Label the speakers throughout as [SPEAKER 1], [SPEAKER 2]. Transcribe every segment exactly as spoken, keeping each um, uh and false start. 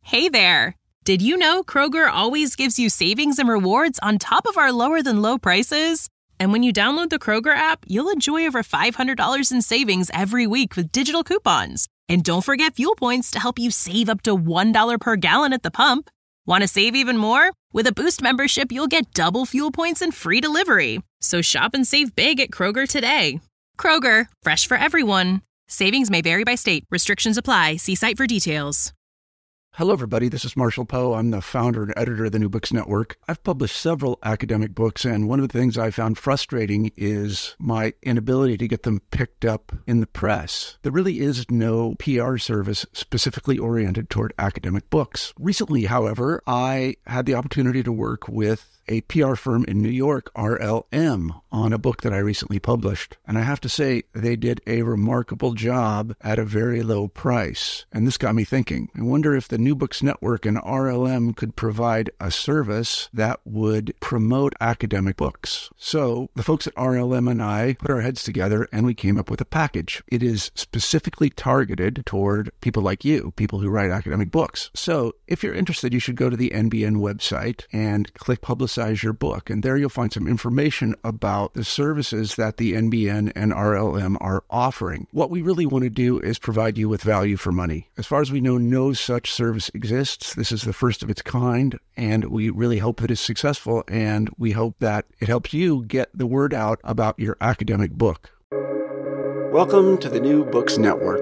[SPEAKER 1] Hey there! Did you know Kroger always gives you savings and rewards on top of our lower-than-low prices? And when you download the Kroger app, you'll enjoy over five hundred dollars in savings every week with digital coupons. And don't forget fuel points to help you save up to one dollar per gallon at the pump. Want to save even more? With a Boost membership, you'll get double fuel points and free delivery. So shop and save big at Kroger today. Kroger, fresh for everyone. Savings may vary by state. Restrictions apply. See site for details.
[SPEAKER 2] Hello, everybody. This is Marshall Poe. I'm the founder and editor of the New Books Network. I've published several academic books, and one of the things I found frustrating is my inability to get them picked up in the press. There really is no P R service specifically oriented toward academic books. Recently, however, I had the opportunity to work with a P R firm in New York, R L M, on a book that I recently published. And I have to say, they did a remarkable job at a very low price. And this got me thinking. I wonder if the New Books Network and R L M could provide a service that would promote academic books. So the folks at R L M and I put our heads together and we came up with a package. It is specifically targeted toward people like you, people who write academic books. So if you're interested, you should go to the N B N website and click Publicize your book, and there you'll find some information about the services that the N B N and R L M are offering. What we really want to do is provide you with value for money. As far as we know, no such service exists. This is the first of its kind, and we really hope that it's successful, and we hope that it helps you get the word out about your academic book. Welcome to the New Books Network.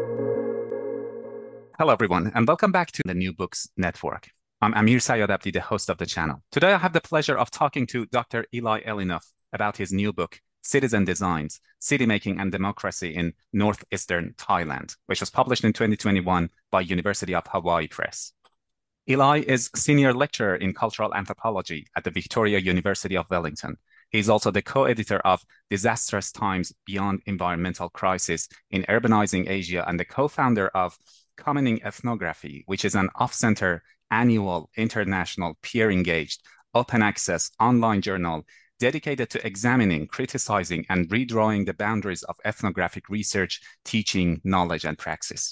[SPEAKER 3] Hello, everyone, and welcome back to the New Books Network. I'm Amir Sayadabdi, the host of the channel. Today, I have the pleasure of talking to Doctor Eli Elinoff about his new book, Citizen Designs, City Making and Democracy in Northeastern Thailand, which was published in twenty twenty-one by University of Hawaii Press. Eli is Senior Lecturer in Cultural Anthropology at the Victoria University of Wellington. He is also the co-editor of Disastrous Times Beyond Environmental Crisis in Urbanizing Asia and the co-founder of Commoning Ethnography, which is an off-center annual international peer-engaged open access online journal dedicated to examining, criticizing, and redrawing the boundaries of ethnographic research, teaching, knowledge, and praxis.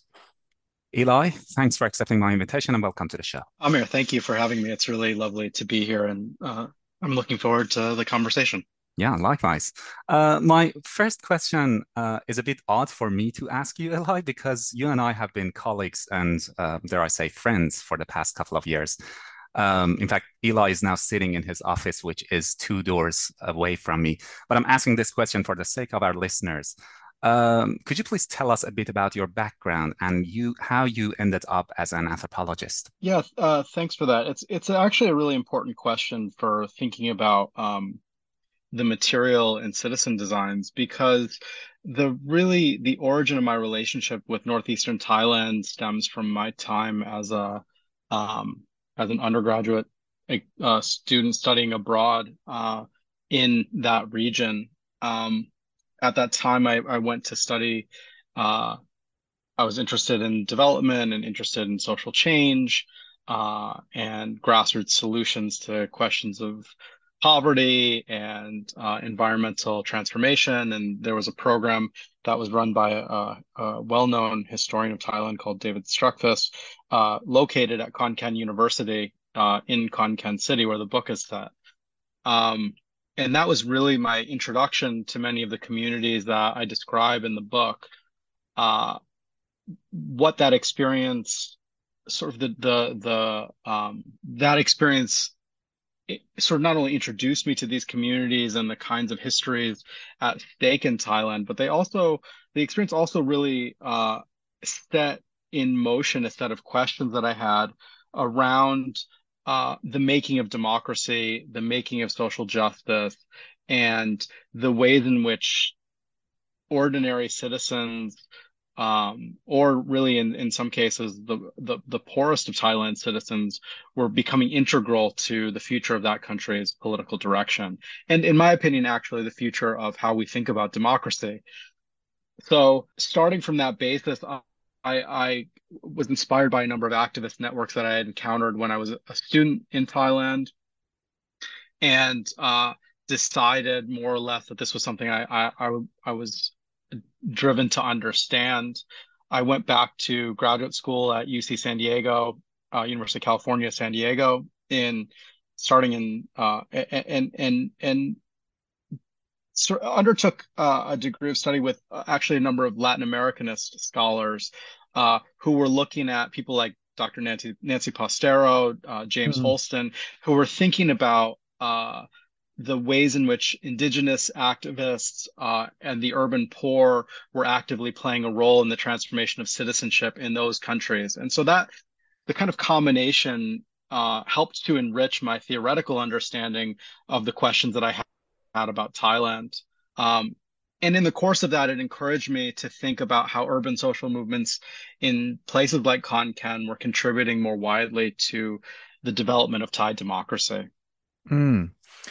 [SPEAKER 3] Eli, thanks for accepting my invitation and welcome to the show.
[SPEAKER 4] Amir, thank you for having me. It's really lovely to be here, and uh, I'm looking forward to the conversation.
[SPEAKER 3] Yeah, likewise. Uh, my first question uh, is a bit odd for me to ask you, Eli, because you and I have been colleagues and, uh, dare I say, friends for the past couple of years. Um, in fact, Eli is now sitting in his office, which is two doors away from me. But I'm asking this question for the sake of our listeners. Um, could you please tell us a bit about your background and you how you ended up as an anthropologist?
[SPEAKER 4] Yeah, uh, thanks for that. It's it's actually a really important question for thinking about um, the material in Citizen Designs, because the really the origin of my relationship with Northeastern Thailand stems from my time as a um, as an undergraduate uh, student studying abroad uh, in that region. Um, at that time, I, I went to study. Uh, I was interested in development and interested in social change uh, and grassroots solutions to questions of poverty and uh, environmental transformation. And there was a program that was run by a, a well-known historian of Thailand called David Struckfuss, uh, located at Khon Kaen University uh, in Khon Kaen City, where the book is set. Um, and that was really my introduction to many of the communities that I describe in the book. Uh, what that experience, sort of the the the um, that experience. It sort of not only introduced me to these communities and the kinds of histories at stake in Thailand, but they also, the experience also really uh, set in motion a set of questions that I had around uh, the making of democracy, the making of social justice, and the ways in which ordinary citizens Um, or really in, in some cases, the, the, the poorest of Thailand citizens were becoming integral to the future of that country's political direction. And in my opinion, actually, the future of how we think about democracy. So starting from that basis, I, I was inspired by a number of activist networks that I had encountered when I was a student in Thailand, and uh, decided more or less that this was something I, I, I, I was driven to understand. I went back to graduate school at U C San Diego uh, University of California, San Diego, in starting in uh, and and and so undertook uh, a degree of study with uh, actually a number of Latin Americanist scholars uh, who were looking at people like Doctor Nancy Nancy Postero, uh, James
[SPEAKER 3] Mm.
[SPEAKER 4] Holston, who were thinking about uh, the ways in which indigenous activists uh, and the urban poor were actively playing a role in the transformation of citizenship in those countries. And so that the kind of combination uh, helped to enrich my theoretical understanding of the questions that I had about Thailand. Um, and in the course of that, it encouraged me to think about how urban social movements in places like Khon Kaen were contributing more widely to the development of Thai democracy.
[SPEAKER 3] Mm.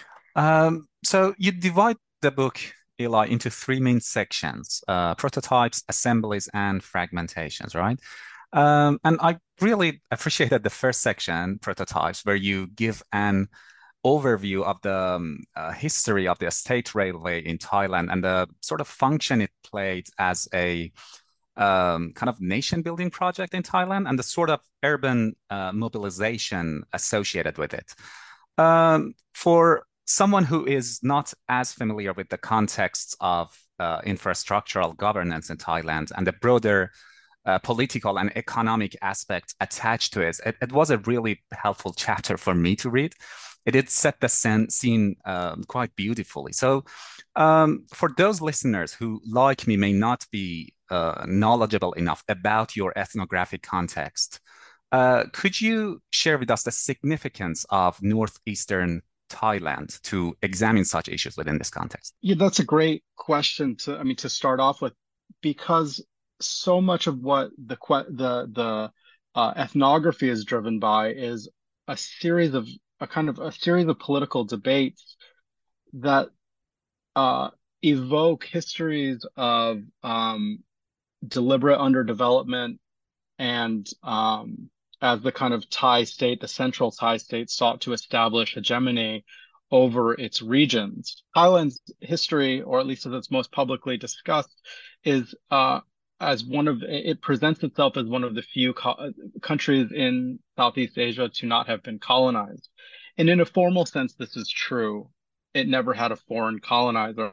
[SPEAKER 3] Um, so you divide the book, Eli, into three main sections, uh, prototypes, assemblies, and fragmentations, right? Um, and I really appreciated the first section, prototypes, where you give an overview of the um, uh, history of the state railway in Thailand and the sort of function it played as a um, kind of nation building project in Thailand and the sort of urban uh, mobilization associated with it. Um, for someone who is not as familiar with the context of uh, infrastructural governance in Thailand and the broader uh, political and economic aspect attached to it, it, it was a really helpful chapter for me to read. It did set the scene, scene um, quite beautifully. So, um, for those listeners who, like me, may not be uh, knowledgeable enough about your ethnographic context, uh, could you share with us the significance of northeastern Thailand to examine such issues within this context?
[SPEAKER 4] Yeah, that's a great question to, I mean, to start off with, because so much of what the the the uh, ethnography is driven by is a series of a kind of a series of political debates that uh, evoke histories of um, deliberate underdevelopment and um, as the kind of Thai state, the central Thai state sought to establish hegemony over its regions. Thailand's history, or at least as it's most publicly discussed, is uh, as one of it presents itself as one of the few co countries in Southeast Asia to not have been colonized. And in a formal sense, this is true. It never had a foreign colonizer.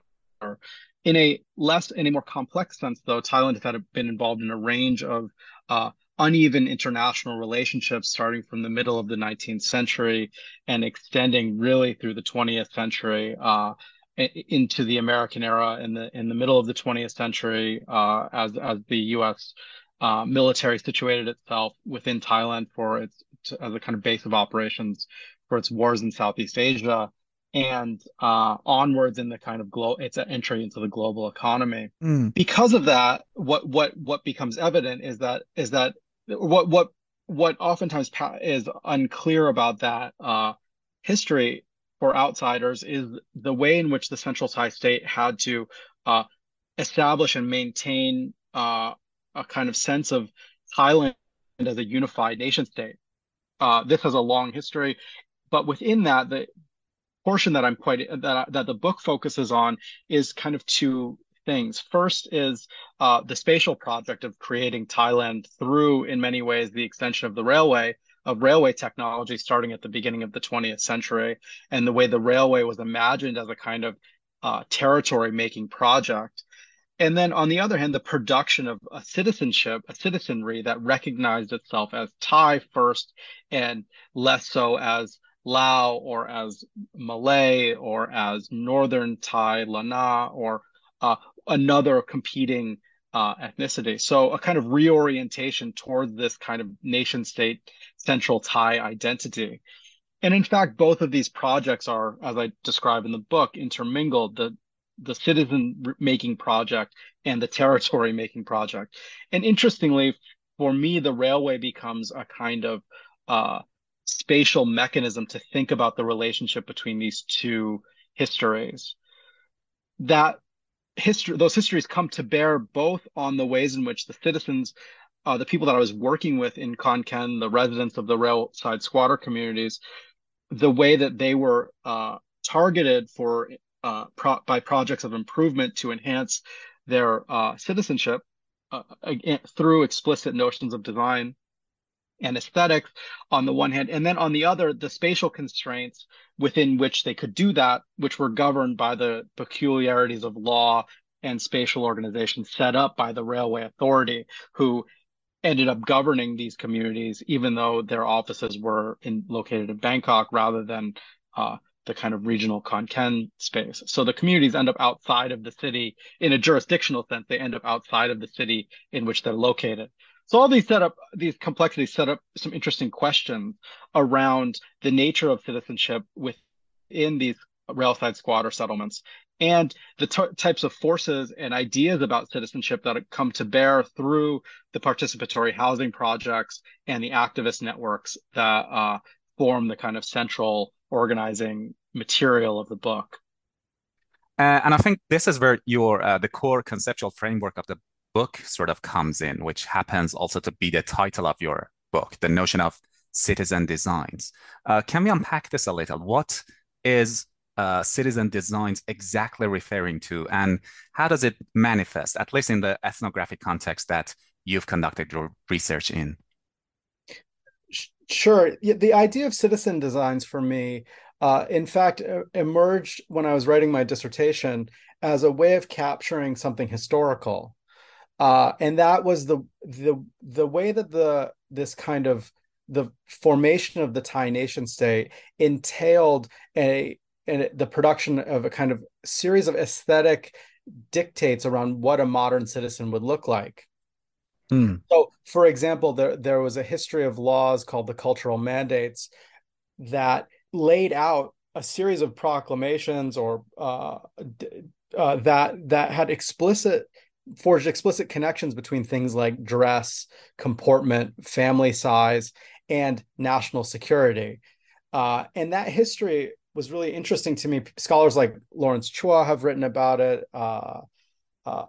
[SPEAKER 4] In a less, in a more complex sense, though, Thailand has had been involved in a range of uh, uneven international relationships starting from the middle of the nineteenth century and extending really through the twentieth century uh, into the American era in the in the middle of the twentieth century uh, as as the U S uh, military situated itself within Thailand for its to, as a kind of base of operations for its wars in Southeast Asia and uh, onwards in the kind of glo its entry into the global economy.
[SPEAKER 3] Mm.
[SPEAKER 4] Because of that, what what what becomes evident is that is that what what what oftentimes is unclear about that uh, history for outsiders is the way in which the Central Thai state had to uh, establish and maintain uh, a kind of sense of Thailand as a unified nation state. Uh, this has a long history, but within that, the portion that I'm quite that that the book focuses on is kind of two things. First is uh, the spatial project of creating Thailand through, in many ways, the extension of the railway, of railway technology starting at the beginning of the twentieth century, and the way the railway was imagined as a kind of uh, territory-making project. And then on the other hand, the production of a citizenship, a citizenry that recognized itself as Thai first and less so as Lao or as Malay or as Northern Thai, Lanna, or uh, another competing uh, ethnicity. So a kind of reorientation towards this kind of nation state central Thai identity. And in fact, both of these projects are, as I describe in the book, intermingled, the, the citizen making project and the territory making project. And interestingly, for me, the railway becomes a kind of uh, spatial mechanism to think about the relationship between these two histories. That history, those histories come to bear both on the ways in which the citizens, uh, the people that I was working with in Khon Kaen, the residents of the railside squatter communities, the way that they were uh, targeted for uh, pro by projects of improvement to enhance their uh, citizenship uh, through explicit notions of design. and aesthetics on the one hand, and then on the other, the spatial constraints within which they could do that, which were governed by the peculiarities of law and spatial organization set up by the Railway Authority, who ended up governing these communities, even though their offices were in, located in Bangkok rather than uh, the kind of regional Khon Kaen space. So the communities end up outside of the city in a jurisdictional sense. They end up outside of the city in which they're located. So all these set up, these complexities set up some interesting questions around the nature of citizenship within these railside squatter settlements and the t- types of forces and ideas about citizenship that come to bear through the participatory housing projects and the activist networks that uh, form the kind of central organizing material of the book.
[SPEAKER 3] Uh, and I think this is where your uh, the core conceptual framework of the book sort of comes in, which happens also to be the title of your book, the notion of citizen designs. Uh, can we unpack this a little? What is uh, citizen designs exactly referring to, and how does it manifest, at least in the ethnographic context that you've conducted your research in?
[SPEAKER 5] Sure. The idea of citizen designs for me, uh, in fact, emerged when I was writing my dissertation as a way of capturing something historical. Uh, and that was the the the way that the this kind of the formation of the Thai nation state entailed a, a the production of a kind of series of aesthetic dictates around what a modern citizen would look like. Mm. So, for example, there there was a history of laws called the Cultural Mandates that laid out a series of proclamations or uh, uh, that that had explicit forged explicit connections between things like dress, comportment, family size, and national security. Uh, and that history was really interesting to me. Scholars like Lawrence Chua have written about it. Uh, uh,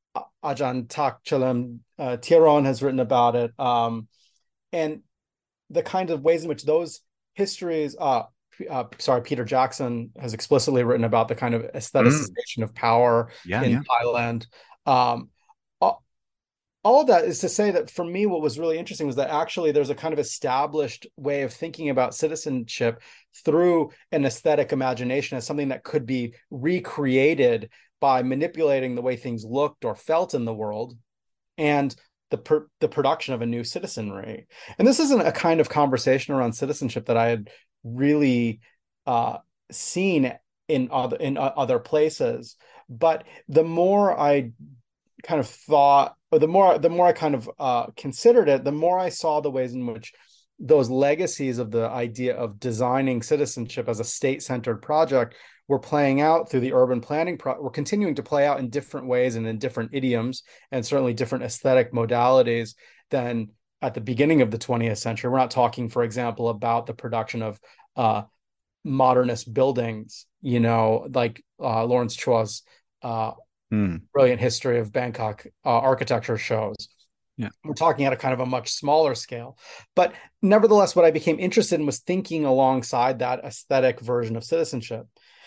[SPEAKER 5] Ajahn Tak Chalem uh, Tiron has written about it. Um, and the kind of ways in which those histories, uh, uh, sorry, Peter Jackson has explicitly written about the kind of aestheticization mm. of power
[SPEAKER 3] yeah,
[SPEAKER 5] in
[SPEAKER 3] yeah.
[SPEAKER 5] Thailand. Um, all, all of that is to say that for me, what was really interesting was that actually there's a kind of established way of thinking about citizenship through an aesthetic imagination as something that could be recreated by manipulating the way things looked or felt in the world and the per, the production of a new citizenry. And this isn't a kind of conversation around citizenship that I had really uh, seen in other, in other places. But the more I kind of thought, or the more the more I kind of uh, considered it, the more I saw the ways in which those legacies of the idea of designing citizenship as a state-centered project were playing out through the urban planning, pro- were continuing to play out in different ways and in different idioms, and certainly different aesthetic modalities than at the beginning of the twentieth century. We're not talking, for example, about the production of uh, modernist buildings, you know, like uh, Lawrence Chua's uh, mm. brilliant history of Bangkok uh, architecture shows.
[SPEAKER 3] Yeah.
[SPEAKER 5] We're talking at a kind of a much smaller scale. But nevertheless, what I became interested in was thinking alongside that aesthetic version of citizenship.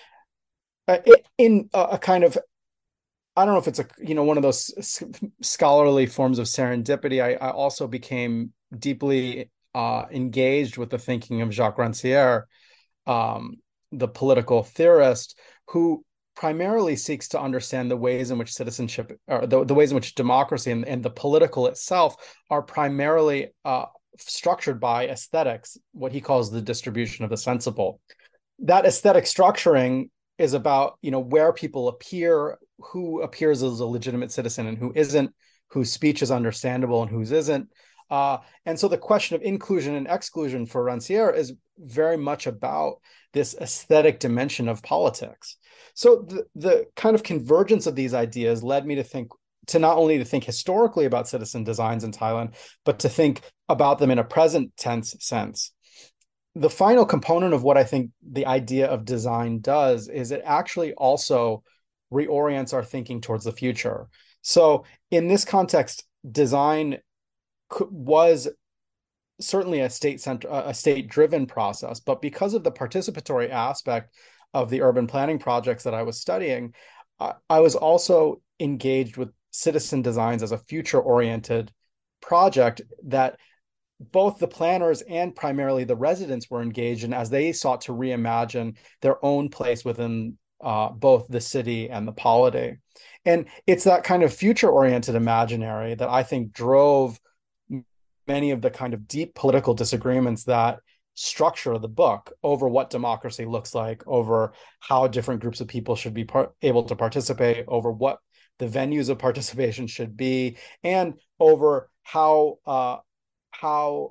[SPEAKER 5] Uh, in a, a kind of, I don't know if it's a, you know, one of those scholarly forms of serendipity, I, I also became deeply uh, engaged with the thinking of Jacques Rancière, um, the political theorist, who primarily seeks to understand the ways in which citizenship, or the, the ways in which democracy and, and the political itself are primarily uh, structured by aesthetics, what he calls the distribution of the sensible. That aesthetic structuring is about, you know, where people appear, who appears as a legitimate citizen and who isn't, whose speech is understandable and whose isn't. Uh, and so the question of inclusion and exclusion for Rancière is very much about this aesthetic dimension of politics. So the, the kind of convergence of these ideas led me to think, to not only to think historically about citizen designs in Thailand, but to think about them in a present tense sense. The final component of what I think the idea of design does is it actually also reorients our thinking towards the future. So in this context, design was certainly a state center, a state driven process, but because of the participatory aspect of the urban planning projects that I was studying, I was also engaged with citizen designs as a future oriented project that both the planners and primarily the residents were engaged in as they sought to reimagine their own place within uh, both the city and the polity. And it's that kind of future-oriented imaginary that I think drove many of the kind of deep political disagreements that structure the book over what democracy looks like, over how different groups of people should be par- able to participate, over what the venues of participation should be, and over how uh, how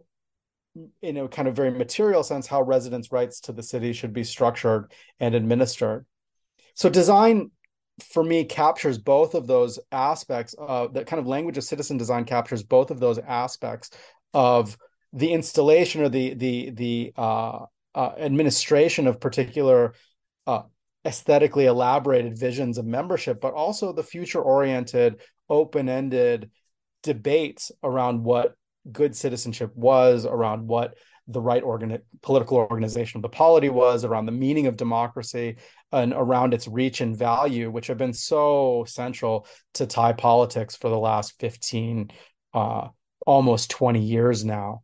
[SPEAKER 5] in a kind of very material sense how residents' rights to the city should be structured and administered. So design for me captures both of those aspects. Uh, that kind of language of citizen design captures both of those aspects of the installation or the the the uh, uh, administration of particular uh, aesthetically elaborated visions of membership, but also the future-oriented, open-ended debates around what good citizenship was, around what the right organ- political organization of the polity was, around the meaning of democracy, and around its reach and value, which have been so central to Thai politics for the last fifteen, uh, almost twenty years now.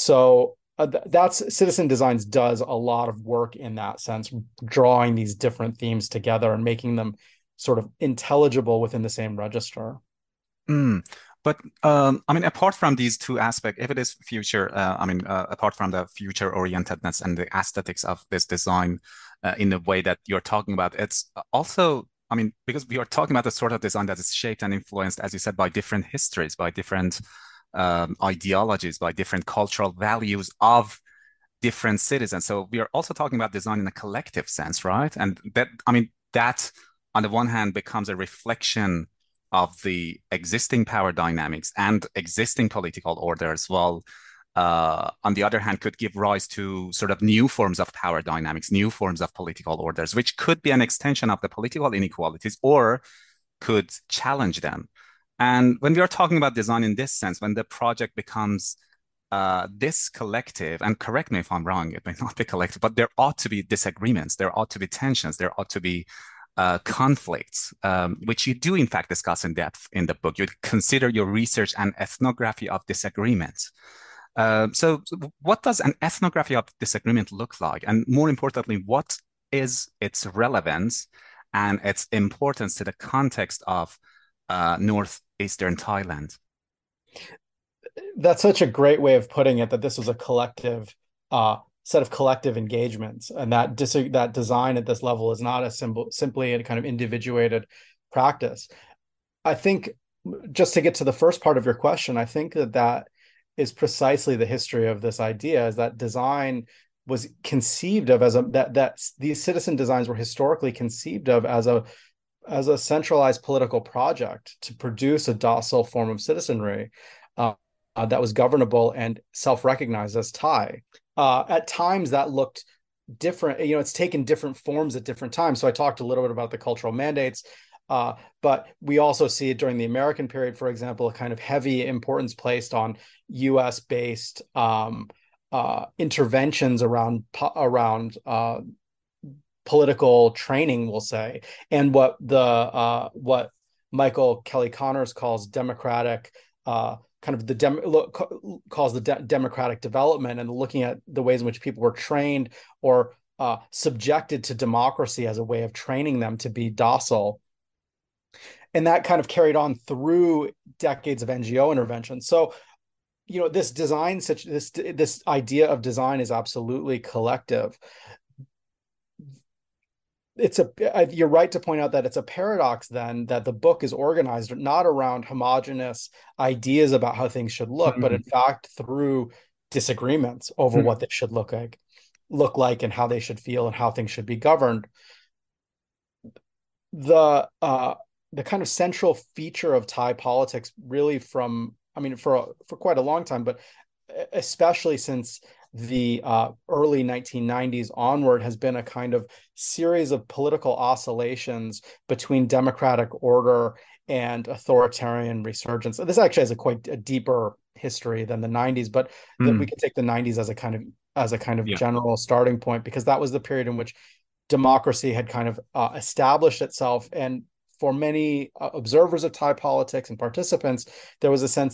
[SPEAKER 5] So uh, th- that's Citizen Designs does a lot of work in that sense, drawing these different themes together and making them sort of intelligible within the same register.
[SPEAKER 3] Mm. But um, I mean, apart from these two aspects, if it is future, uh, I mean, uh, apart from the future orientedness and the aesthetics of this design uh, in the way that you're talking about, it's also, I mean, because we are talking about the sort of design that is shaped and influenced, as you said, by different histories, by different um, ideologies, by different cultural values of different citizens. So we are also talking about design in a collective sense, right? And that, I mean, that on the one hand becomes a reflection of the existing power dynamics and existing political order as well. Uh, on the other hand, could give rise to sort of new forms of power dynamics, new forms of political orders, which could be an extension of the political inequalities or could challenge them. And when we are talking about design in this sense, when the project becomes uh, this collective, and correct me if I'm wrong, it may not be collective, but there ought to be disagreements, there ought to be tensions, there ought to be Uh, conflicts, um, which you do in fact discuss in depth in the book. You consider your research an ethnography of disagreements. Uh, so what does an ethnography of disagreement look like? And more importantly, what is its relevance and its importance to the context of uh, northeastern Thailand?
[SPEAKER 5] That's such a great way of putting it, that this was a collective uh, set of collective engagements, and that dis- that design at this level is not a symbol, simply a kind of individuated practice. I think, just to get to the first part of your question, I think that that is precisely the history of this idea, is that design was conceived of as a that that these citizen designs were historically conceived of as a as a centralized political project to produce a docile form of citizenry uh, uh, that was governable and self-recognized as Thai. Uh, at times that looked different, you know, it's taken different forms at different times. So I talked a little bit about the cultural mandates, uh, but we also see it during the American period, for example, a kind of heavy importance placed on U S based um, uh, interventions around, around uh, political training, we'll say, and what the, uh, what Michael Kelly Connors calls democratic uh, kind of the dem calls the de democratic development, and looking at the ways in which people were trained or uh, subjected to democracy as a way of training them to be docile. And that kind of carried on through decades of N G O intervention. So, you know, this design, such this this idea of design is absolutely collective. It's a you're right to point out that it's a paradox then that the book is organized not around homogenous ideas about how things should look, mm-hmm. but in fact through disagreements over mm-hmm. what they should look like look like and how they should feel and how things should be governed. The uh the kind of central feature of Thai politics, really from I mean for for quite a long time, but especially since the uh, early nineteen nineties onward, has been a kind of series of political oscillations between democratic order and authoritarian resurgence. This actually has a quite a deeper history than the nineties, but mm. that we can take the nineties as a kind of as a kind of yeah. general starting point, because that was the period in which democracy had kind of uh, established itself. And for many uh, observers of Thai politics and participants, there was a sense that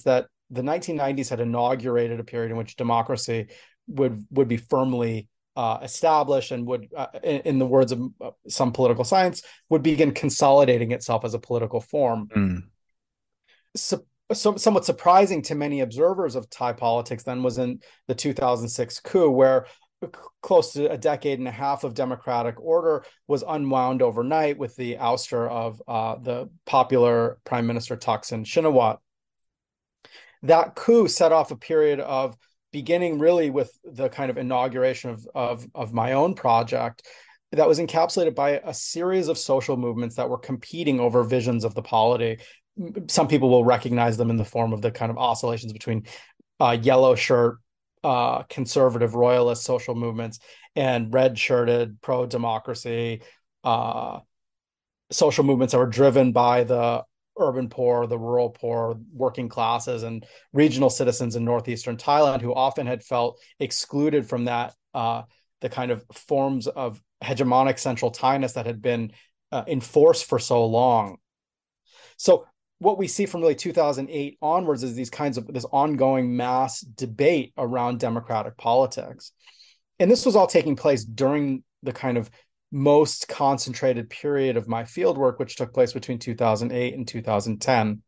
[SPEAKER 5] the nineteen nineties had inaugurated a period in which democracy would would be firmly uh, established and would, uh, in, in the words of some political science, would begin consolidating itself as a political form.
[SPEAKER 3] Mm.
[SPEAKER 5] So, so, somewhat surprising to many observers of Thai politics then was in the two thousand six coup, where close to a decade and a half of democratic order was unwound overnight with the ouster of uh, the popular Prime Minister Thaksin Shinawatra. That coup set off a period of, beginning really with the kind of inauguration of, of, of my own project, that was encapsulated by a series of social movements that were competing over visions of the polity. Some people will recognize them in the form of the kind of oscillations between uh, yellow shirt, uh, conservative royalist social movements and red shirted pro-democracy uh, social movements that were driven by the urban poor, the rural poor, working classes, and regional citizens in northeastern Thailand, who often had felt excluded from that, uh, the kind of forms of hegemonic central Thai-ness that had been uh, enforced for so long. So what we see from really two thousand eight onwards is these kinds of this ongoing mass debate around democratic politics. And this was all taking place during the kind of most concentrated period of my fieldwork, which took place between two thousand eight and two thousand ten.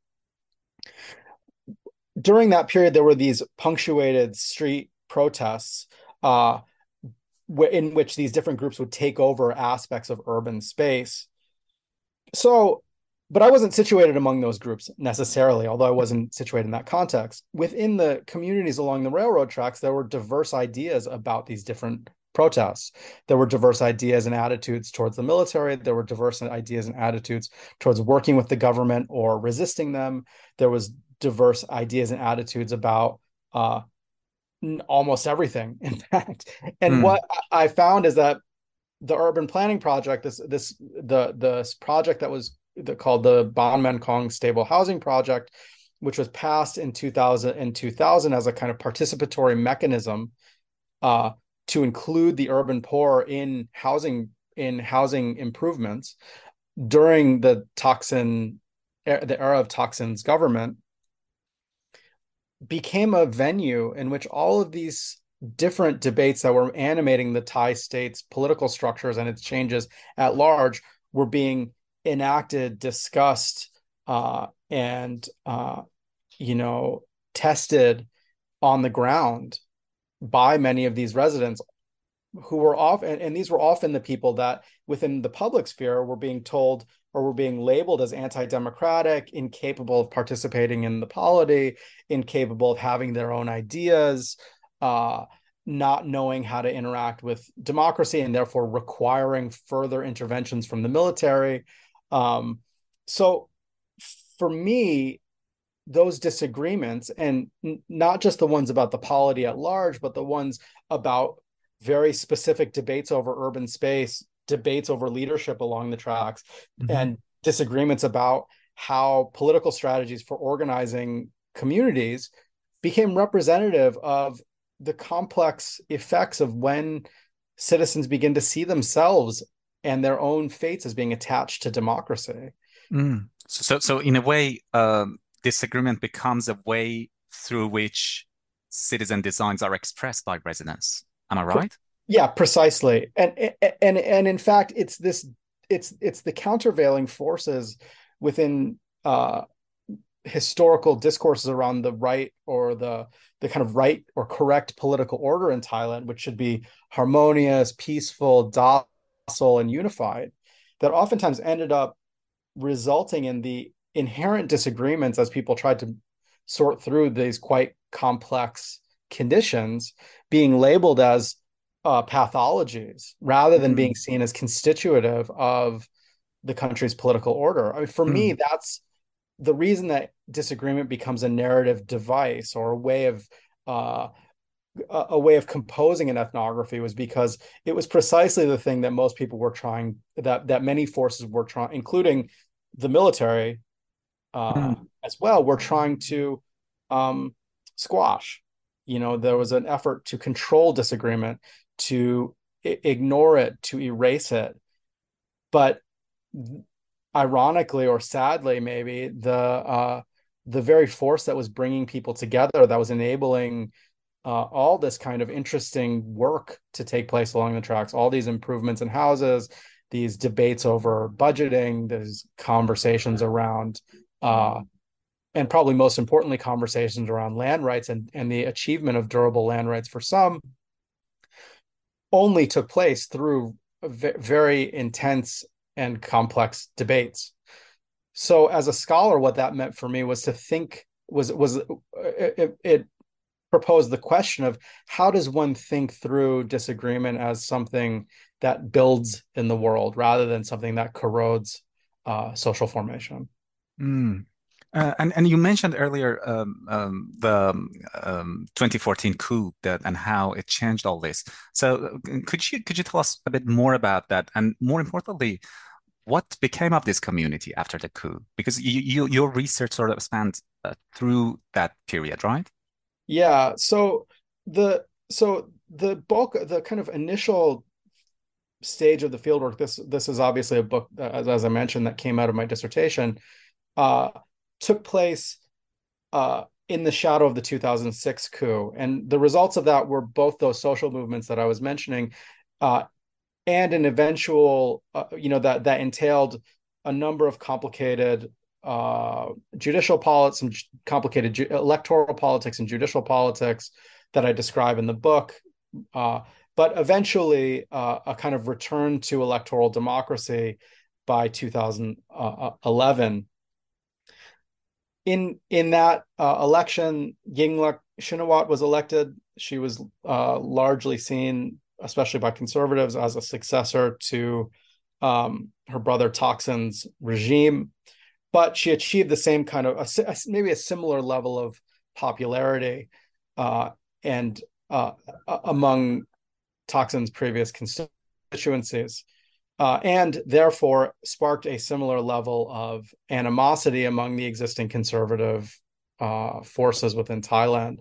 [SPEAKER 5] During that period, there were these punctuated street protests uh, in which these different groups would take over aspects of urban space. So, but I wasn't situated among those groups necessarily, although I wasn't situated in that context. Within the communities along the railroad tracks, there were diverse ideas about these different protests. There were diverse ideas and attitudes towards the military. There were diverse ideas and attitudes towards working with the government or resisting them. There was diverse ideas and attitudes about uh, almost everything, in fact. And mm. what I found is that the urban planning project, this this the this project that was the, called the Ban Man Kong Stable Housing Project, which was passed in two thousand and two thousand as a kind of participatory mechanism uh, to include the urban poor in housing in housing improvements during the Thaksin, the era of Thaksin's government, became a venue in which all of these different debates that were animating the Thai state's political structures and its changes at large were being enacted, discussed, uh, and uh, you know, tested on the ground by many of these residents, who were often, and, and these were often the people that within the public sphere were being told or were being labeled as anti-democratic, incapable of participating in the polity, incapable of having their own ideas, uh, not knowing how to interact with democracy, and therefore requiring further interventions from the military. Um, so for me, those disagreements, and n- not just the ones about the polity at large, but the ones about very specific debates over urban space, debates over leadership along the tracks, mm-hmm. and disagreements about how political strategies for organizing communities became representative of the complex effects of when citizens begin to see themselves and their own fates as being attached to democracy.
[SPEAKER 3] Mm. So, so in a way, um, disagreement becomes a way through which citizen designs are expressed by residents. Am I right?
[SPEAKER 5] Yeah, precisely. And and and in fact, it's this it's it's the countervailing forces within uh, historical discourses around the right or the the kind of right or correct political order in Thailand, which should be harmonious, peaceful, docile, and unified, that oftentimes ended up resulting in the inherent disagreements as people tried to sort through these quite complex conditions, being labeled as uh, pathologies rather than mm. being seen as constitutive of the country's political order. I mean, for mm. me, that's the reason that disagreement becomes a narrative device or a way of uh, a way of composing an ethnography, was because it was precisely the thing that most people were trying, that that many forces were trying, including the military uh, mm. as well, were trying to um, squash. You know, there was an effort to control disagreement, to I- ignore it, to erase it. But ironically or sadly, maybe, the uh, the very force that was bringing people together, that was enabling uh, all this kind of interesting work to take place along the tracks, all these improvements in houses, these debates over budgeting, these conversations around, uh, and probably most importantly, conversations around land rights and, and the achievement of durable land rights for some, only took place through very intense and complex debates. So as a scholar, what that meant for me was to think, was, was it, it proposed the question of how does one think through disagreement as something that builds in the world rather than something that corrodes uh, social formation.
[SPEAKER 3] Mm. Uh, and and you mentioned earlier um, um, the um, twenty fourteen coup that and how it changed all this. So uh, could you could you tell us a bit more about that, and more importantly, what became of this community after the coup? Because you, you your research sort of spans uh, through that period, right?
[SPEAKER 5] Yeah. So the so the bulk, the kind of initial stage of the fieldwork. This this is obviously a book, as, as I mentioned, that came out of my dissertation. Uh, took place uh, in the shadow of the two thousand six coup, and the results of that were both those social movements that I was mentioning, uh, and an eventual, uh, you know, that that entailed a number of complicated uh, judicial politics, some complicated ju- electoral politics and judicial politics that I describe in the book. Uh, but eventually, uh, a kind of return to electoral democracy by two thousand eleven. In in that uh, election, Yingluck Shinawatra was elected. She was uh, largely seen, especially by conservatives, as a successor to um, her brother Thaksin's regime. But she achieved the same kind of, a, maybe a similar level of popularity uh, and uh, among Thaksin's previous constituencies. Uh, and therefore sparked a similar level of animosity among the existing conservative uh, forces within Thailand.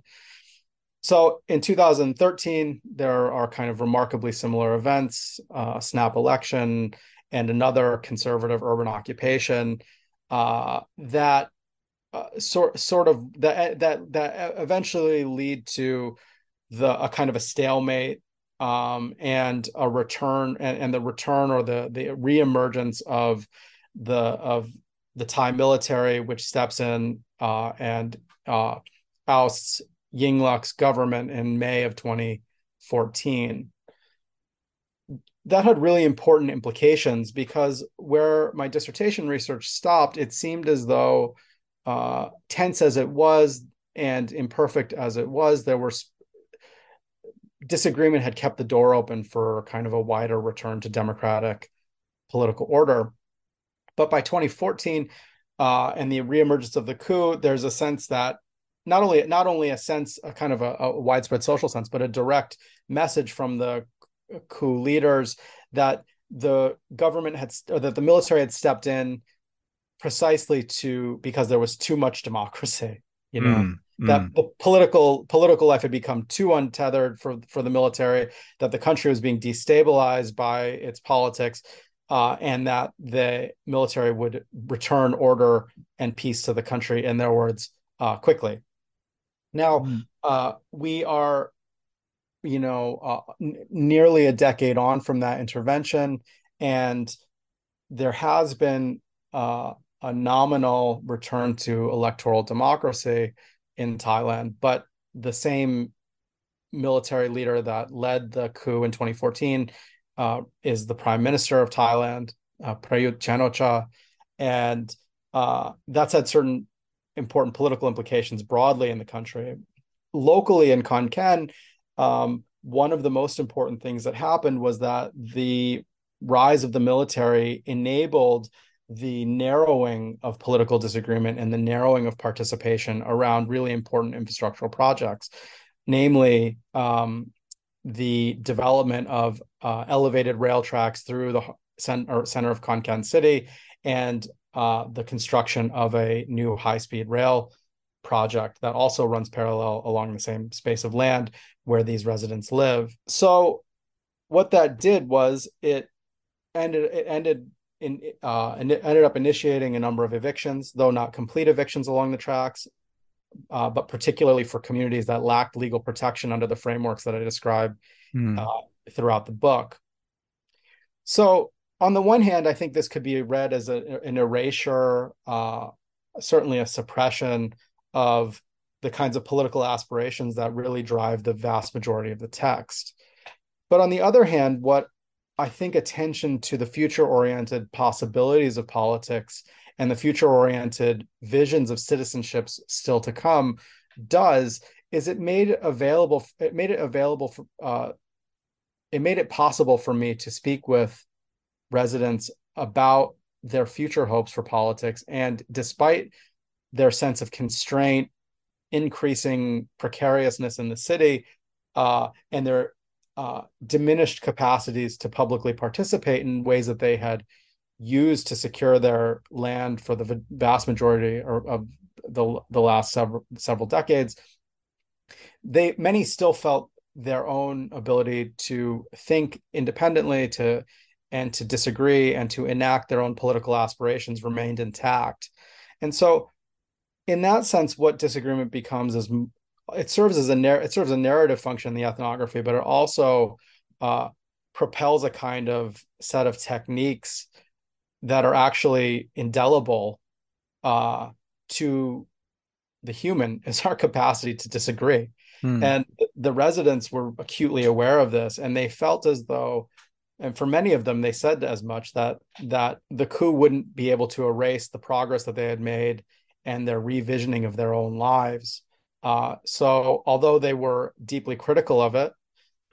[SPEAKER 5] So in two thousand thirteen, there are kind of remarkably similar events, uh, snap election and another conservative urban occupation uh, that uh, sort sort of that that that eventually lead to the a kind of a stalemate um, and a return and, and the return or the the reemergence of the of the Thai military, which steps in uh, and uh, ousts Yingluck's government in May of twenty fourteen. That had really important implications because where my dissertation research stopped, it seemed as though, uh, tense as it was and imperfect as it was, there were disagreement had kept the door open for kind of a wider return to democratic political order. But by twenty fourteen uh, and the reemergence of the coup, there's a sense that not only not only a sense, a kind of a, a widespread social sense, but a direct message from the coup leaders that the government had, or that the military had stepped in precisely to, because there was too much democracy, you know, mm, that mm. the political political life had become too untethered for, for the military, that the country was being destabilized by its politics, uh, and that the military would return order and peace to the country, in their words, uh, quickly. Now, mm. uh, we are, you know, uh, n- nearly a decade on from that intervention, and there has been uh, a nominal return to electoral democracy in Thailand, but the same military leader that led the coup in twenty fourteen uh, is the Prime Minister of Thailand, uh, Prayut Chan-o-cha, and uh, that's had certain important political implications broadly in the country. Locally in Khon Kaen, um, one of the most important things that happened was that the rise of the military enabled the narrowing of political disagreement and the narrowing of participation around really important infrastructural projects, namely um, the development of uh, elevated rail tracks through the center, center of Khon Kaen city, and uh, the construction of a new high-speed rail project that also runs parallel along the same space of land where these residents live. So what that did was it ended it ended in uh, and it ended up initiating a number of evictions, though not complete evictions along the tracks, uh, but particularly for communities that lacked legal protection under the frameworks that I described
[SPEAKER 3] Mm.
[SPEAKER 5] uh, throughout the book. So on the one hand, I think this could be read as a, an erasure, uh, certainly a suppression of the kinds of political aspirations that really drive the vast majority of the text. But on the other hand, what I think attention to the future-oriented possibilities of politics and the future-oriented visions of citizenships still to come does is it made it available, it made it available for, uh, it made it possible for me to speak with residents about their future hopes for politics. And despite their sense of constraint, increasing precariousness in the city, uh, and their uh, diminished capacities to publicly participate in ways that they had used to secure their land for the vast majority of the, the last several, several decades, they many still felt their own ability to think independently, to and to disagree and to enact their own political aspirations remained intact. And so in that sense, what disagreement becomes is it serves as a it serves a narrative function in the ethnography, but it also uh, propels a kind of set of techniques that are actually indelible uh, to the human, is our capacity to disagree. Mm. And the residents were acutely aware of this, and they felt as though, and for many of them, they said as much, that that the coup wouldn't be able to erase the progress that they had made and their revisioning of their own lives. Uh, so although they were deeply critical of it,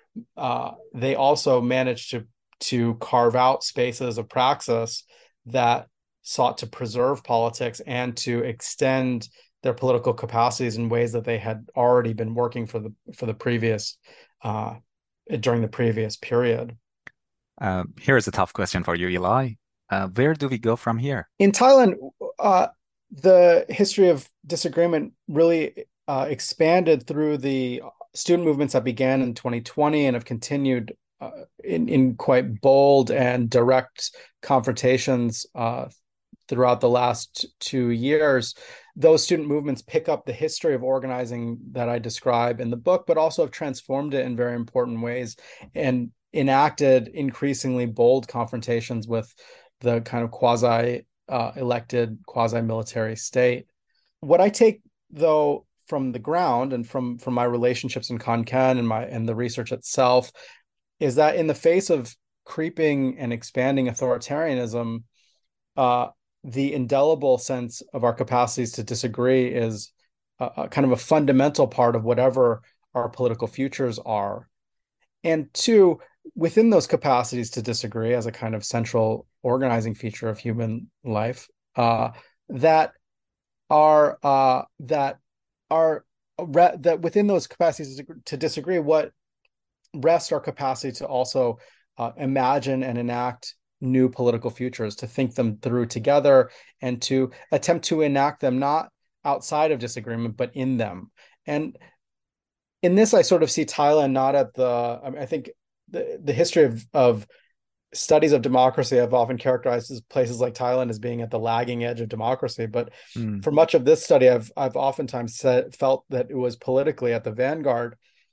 [SPEAKER 5] uh, they also managed to, to carve out spaces of praxis that sought to preserve politics and to extend their political capacities in ways that they had already been working for the for the previous uh, during the previous period.
[SPEAKER 3] Uh, here's a tough question for you, Eli. Uh, where do we go from here?
[SPEAKER 5] In Thailand, uh, the history of disagreement really uh, expanded through the student movements that began in twenty twenty and have continued uh, in, in quite bold and direct confrontations uh, throughout the last two years. Those student movements pick up the history of organizing that I describe in the book, but also have transformed it in very important ways and enacted increasingly bold confrontations with the kind of quasi uh, elected, quasi-military state. What I take, though, from the ground and from, from my relationships in Khon Kaen and my and the research itself, is that in the face of creeping and expanding authoritarianism, uh, the indelible sense of our capacities to disagree is a, a kind of a fundamental part of whatever our political futures are. And two, within those capacities to disagree as a kind of central organizing feature of human life, uh, that are uh, that are re- that within those capacities to disagree, what rests our capacity to also uh, imagine and enact new political futures, to think them through together and to attempt to enact them not outside of disagreement, but in them. And in this, I sort of see Thailand not at the, I mean, I think the, the history of, of studies of democracy have often characterized as places like Thailand as being at the lagging edge of democracy. But mm. for much of this study, I've, I've oftentimes said, felt that it was politically at the vanguard,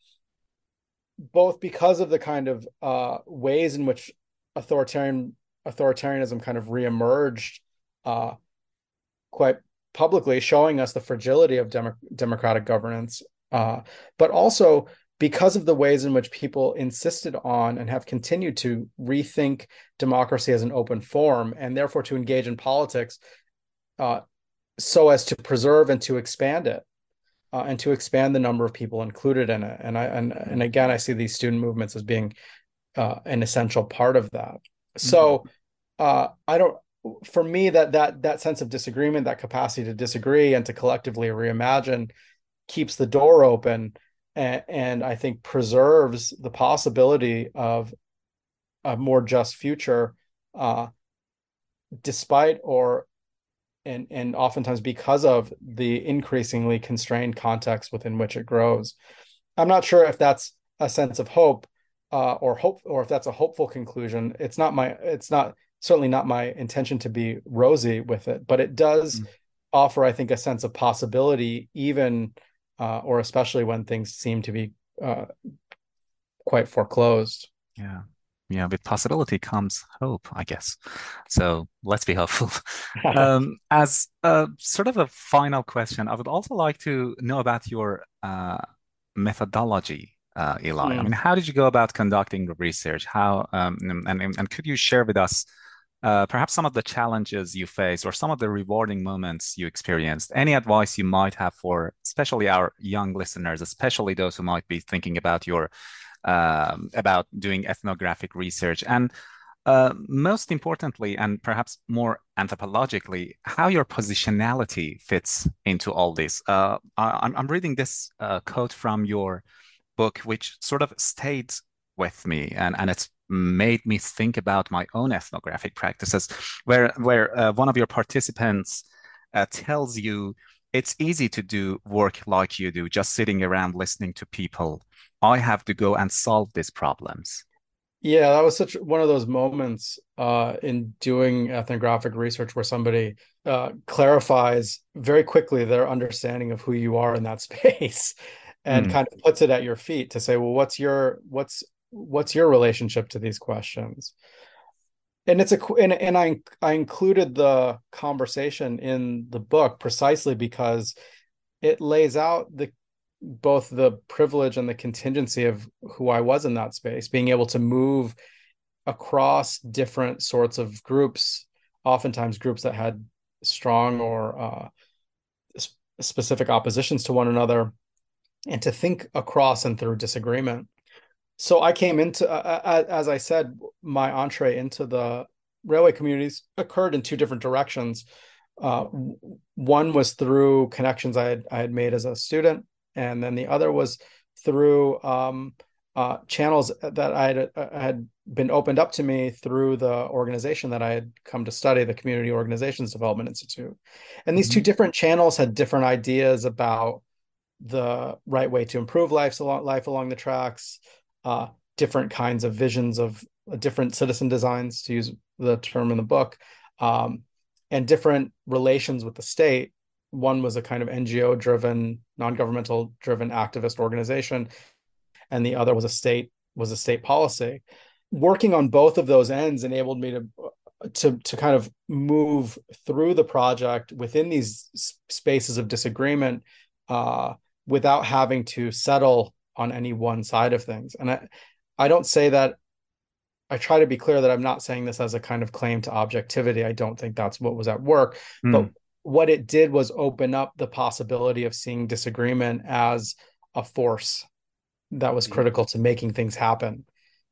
[SPEAKER 5] both because of the kind of uh, ways in which authoritarian authoritarianism kind of reemerged uh, quite publicly, showing us the fragility of dem- democratic governance, uh, but also because of the ways in which people insisted on and have continued to rethink democracy as an open form, and therefore to engage in politics uh, so as to preserve and to expand it, uh, and to expand the number of people included in it. And I and and again, I see these student movements as being uh, an essential part of that. So uh, I don't, for me, that that that sense of disagreement, that capacity to disagree and to collectively reimagine, keeps the door open, and, and I think preserves the possibility of a more just future, uh, despite or and and oftentimes because of the increasingly constrained context within which it grows. I'm not sure if that's a sense of hope. Uh, or hope, or if that's a hopeful conclusion. It's not my. It's not certainly not my intention to be rosy with it, but it does mm. offer, I think, a sense of possibility, even uh, or especially when things seem to be uh, quite foreclosed.
[SPEAKER 3] Yeah. Yeah, with possibility comes hope, I guess. So let's be hopeful. um, as a sort of a final question, I would also like to know about your uh, methodology, uh, Eli. Mm. I mean, how did you go about conducting research? How um, and, and and could you share with us uh, perhaps some of the challenges you faced or some of the rewarding moments you experienced? Any advice you might have for especially our young listeners, especially those who might be thinking about your Um, about doing ethnographic research, and uh, most importantly, and perhaps more anthropologically, how your positionality fits into all this. Uh, I, I'm reading this uh, quote from your book, which sort of stayed with me, and, and it's made me think about my own ethnographic practices, where, where uh, one of your participants uh, tells you it's easy to do work like you do, just sitting around listening to people. I have to go and solve these problems.
[SPEAKER 5] Yeah, that was such one of those moments uh, in doing ethnographic research where somebody uh, clarifies very quickly their understanding of who you are in that space, and mm. kind of puts it at your feet to say, well, what's your what's what's your relationship to these questions? And it's a and, and I I included the conversation in the book precisely because it lays out the both the privilege and the contingency of who I was in that space, being able to move across different sorts of groups, oftentimes groups that had strong or uh, sp- specific oppositions to one another, and to think across and through disagreement. So I came into, uh, as I said, my entree into the railway communities occurred in two different directions. Uh, one was through connections I had, I had made as a student, and then the other was through um, uh, channels that I had, uh, had been opened up to me through the organization that I had come to study, the Community Organizations Development Institute. And these mm-hmm. two different channels had different ideas about the right way to improve life along, life along the tracks, uh, different kinds of visions of uh, different citizen designs, to use the term in the book, um, and different relations with the state. One was a kind of N G O-driven, non-governmental driven activist organization, and the other was a state was a state policy. Working on both of those ends enabled me to to to kind of move through the project within these spaces of disagreement uh, without having to settle on any one side of things. And I, I don't say that. I try to be clear that I'm not saying this as a kind of claim to objectivity. I don't think that's what was at work, mm. but what it did was open up the possibility of seeing disagreement as a force that was critical to making things happen.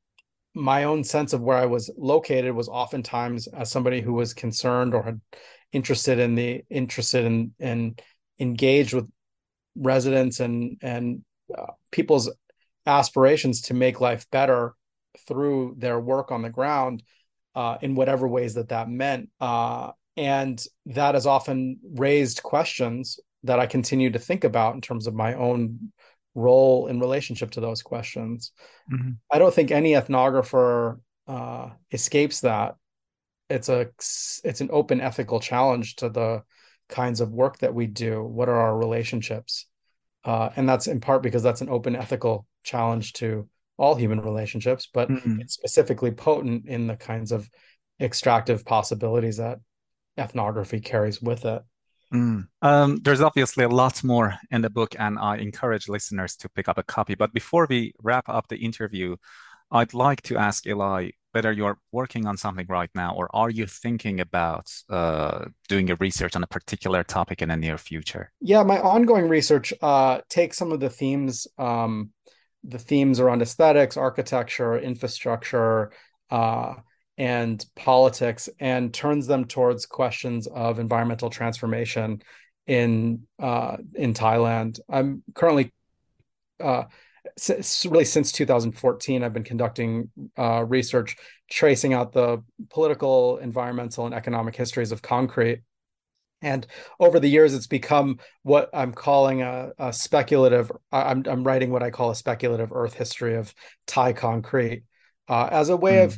[SPEAKER 5] My own sense of where I was located was oftentimes as somebody who was concerned or had interested in the interested in and engaged with residents and and uh, people's aspirations to make life better through their work on the ground, uh, in whatever ways that that meant. Uh, And that has often raised questions that I continue to think about in terms of my own role in relationship to those questions. Mm-hmm. I don't think any ethnographer uh, escapes that. It's a it's an open ethical challenge to the kinds of work that we do. What are our relationships? Uh, and that's in part because that's an open ethical challenge to all human relationships, but mm-hmm. it's specifically potent in the kinds of extractive possibilities that ethnography carries with it.
[SPEAKER 3] Mm. Um, there's obviously a lot more in the book, and I encourage listeners to pick up a copy. But before we wrap up the interview, I'd like to ask Eli whether you're working on something right now, or are you thinking about uh, doing a research on a particular topic in the near future?
[SPEAKER 5] Yeah, my ongoing research uh, takes some of the themes, um, the themes around aesthetics, architecture, infrastructure, uh, and politics, and turns them towards questions of environmental transformation in uh, in Thailand. I'm currently, uh, s- really since two thousand fourteen, I've been conducting uh, research tracing out the political, environmental, and economic histories of concrete. And over the years, it's become what I'm calling a, a speculative. I'm I'm writing what I call a speculative Earth history of Thai concrete uh, as a way mm. of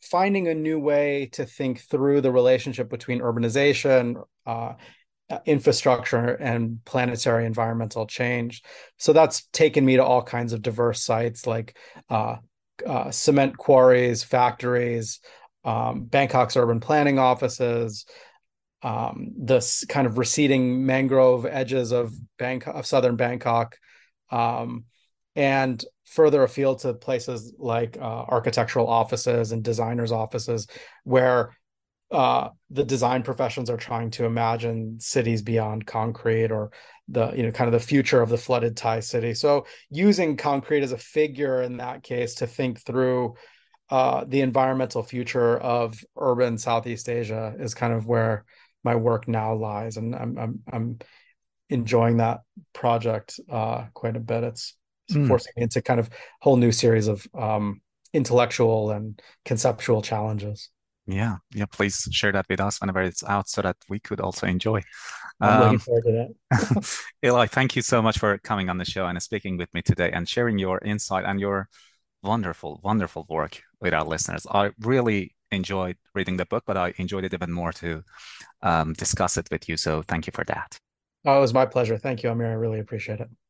[SPEAKER 5] finding a new way to think through the relationship between urbanization, uh, infrastructure, and planetary environmental change. So that's taken me to all kinds of diverse sites like uh, uh, cement quarries, factories, um, Bangkok's urban planning offices, um, the kind of receding mangrove edges of Bangkok, of southern Bangkok, um, and further afield to places like uh, architectural offices and designers' offices, where uh, the design professions are trying to imagine cities beyond concrete, or the, you know, kind of the future of the flooded Thai city. So using concrete as a figure in that case to think through uh, the environmental future of urban Southeast Asia is kind of where my work now lies, and I'm I'm I'm enjoying that project uh, quite a bit. It's, it's mm. forcing me into kind of whole new series of um, intellectual and conceptual challenges.
[SPEAKER 3] Yeah, yeah. Please share that with us whenever it's out, so that we could also enjoy.
[SPEAKER 5] I'm um, looking forward to
[SPEAKER 3] that. Eli, thank you so much for coming on the show and speaking with me today and sharing your insight and your wonderful, wonderful work with our listeners. I really enjoyed reading the book, but I enjoyed it even more to um, discuss it with you. So thank you for that.
[SPEAKER 5] Oh, it was my pleasure. Thank you, Amir. I really appreciate it.